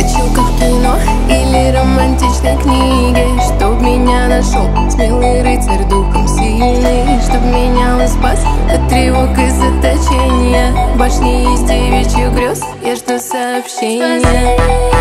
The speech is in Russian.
Хочу как в кино или романтичной книге, чтоб меня нашел смелый рыцарь, духом сильный, чтоб меня он спас от тревог и заточения. В башне из девичьих грез я жду сообщения.